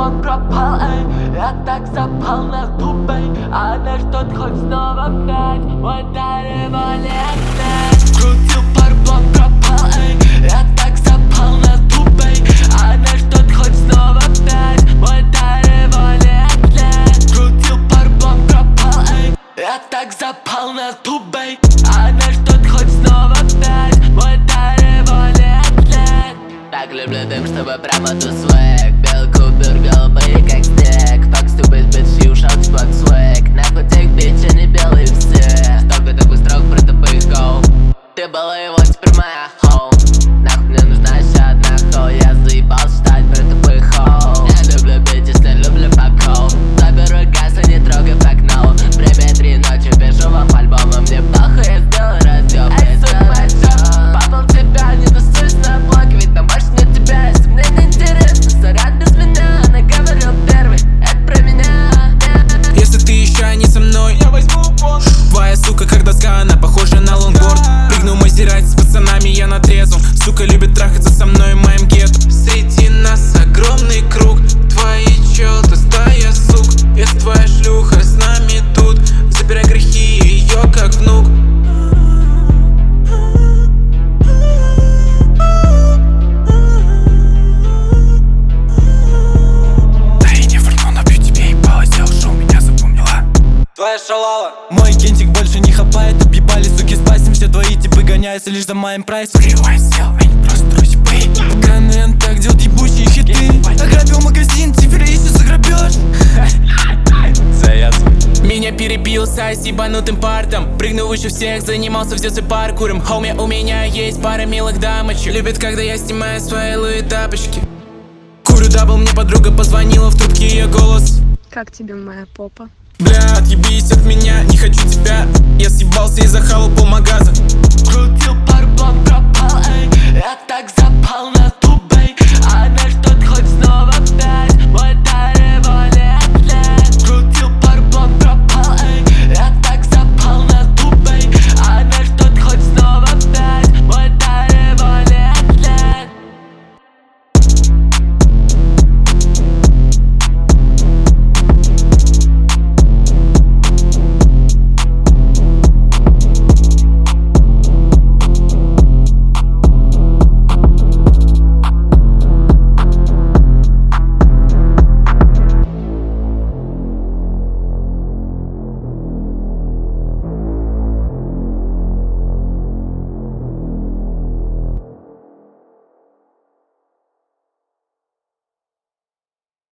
парбон пропал, эй. Я так запал на тупой, а наш тот хоть снова опять. Мой даре валет. Крутил парбон пропал, эй. Я так запал на тупой, а наш тот хоть снова опять. Мой даре валет. Крутил парбон пропал, эй. Я так запал на тупой, а наш тот хоть снова опять. Мой даре валет. Так люблю дым, чтобы прямо до свек. Белый кубер, голубые как снег. Fuck stupid bitch, you shout fuck swag. Нахуй тех bitch, они белые все. Столько такой строк про тупых гоу. Ты была его, теперь моя хоу. Нахуй мне нужна еще одна хоу. Я заебался читать про тупых хоу. Я люблю бить, если люблю покол. Заберу газ и не трогай в окно. Время 3 ночи, пишу вам альбомы. Мне плохо, я сделаю разъем. Эй, сука, попал тебя, не тусуюсь на блоке. Ведь там больше нет тебя, если мне не интересно. Сорян без меня, она говорил первый. Это про меня. Если ты еще не со мной, я возьму понт. Твоя сука как доска, она похожа на лонгборд. Прыгну мазерать с пацанами, я на трезвом. Сука любит трахаться со мной в моем гетто. Среди нас огромный круг. Твои челы, стая сук. Если твоя шлюха с нами тут, забирай грехи ее как внук. Да и не фыркнул, набью тебе ебало, сделал шоу, меня запомнила твоя шалава. Мой кентик больше не хапает, объебали, суки, спасим. Все твои типы гоняются лишь за моим прайсом. Привай сел, они просто типы. КНН так делает ебучие хиты. Ограбил магазин, теперь ищу за грабеж. Меня перебил сайт с ебанутым партом. Прыгнул выше всех, занимался в детстве паркуром. Хоуми, у меня есть пара милых дамочек. Любит, когда я снимаю свои луи тапочки. Курю дабл, мне подруга позвонила, в трубке ее голос. Как тебе моя попа? Бля, отъебись от меня, не хочу тебя. Я съебался и захавал полмагаза. Крутил парбон пропал, эй. Я так запал на